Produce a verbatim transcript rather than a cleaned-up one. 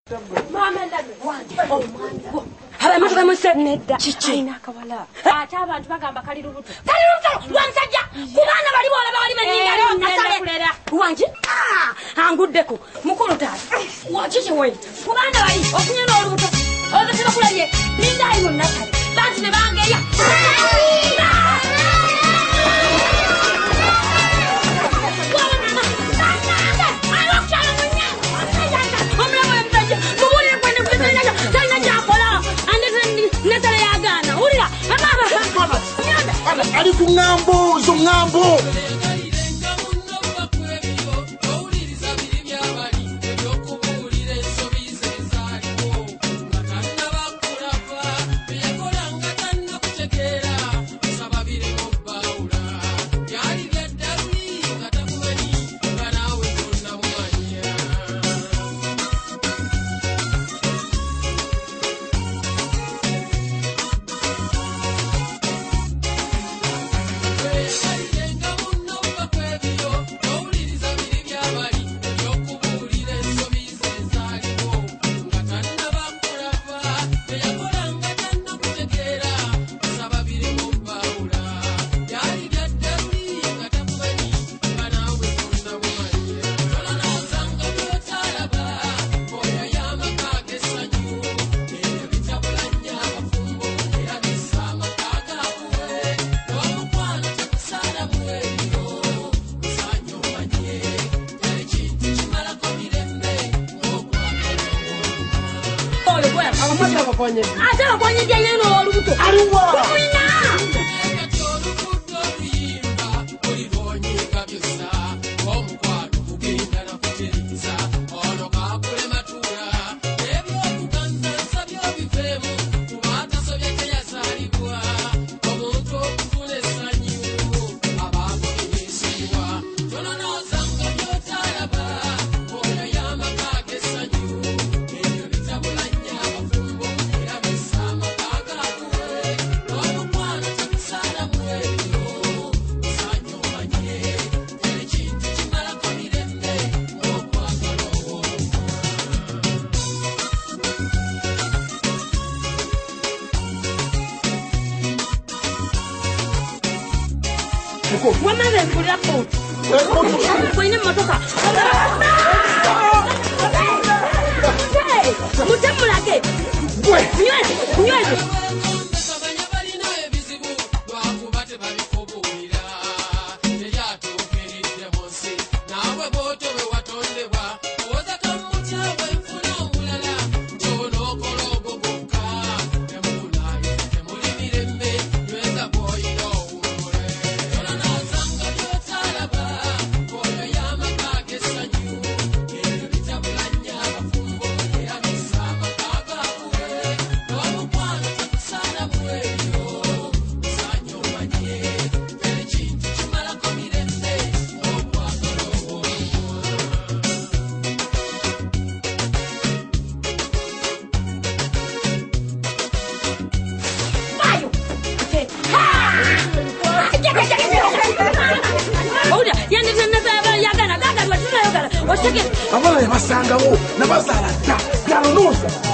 Mama ndabe wange. Oh mwana. Haba matoka muse nedda. Chichina kawala. Ate abantu bagamba kali lubuto. Kali lubuto lwansajja. Kubana bali bola bali menyinga ali nasale. Wange. Ah, anguddeko. Mukulu taata. Wachichi we. Kubana bali okunyera olubuto. Ozo tebakulaye. Linda ayo nasale. Bantu ne bangeya. Ali ku ngambo zo ngambo Asa kwenye jenya no olubuto. Aliwa. Kuina. Woman is for that boat. When you motoka. Hey, mutemulake. Nywele, nywele. Abala yabasangawo nabazala ta. Yalonosa.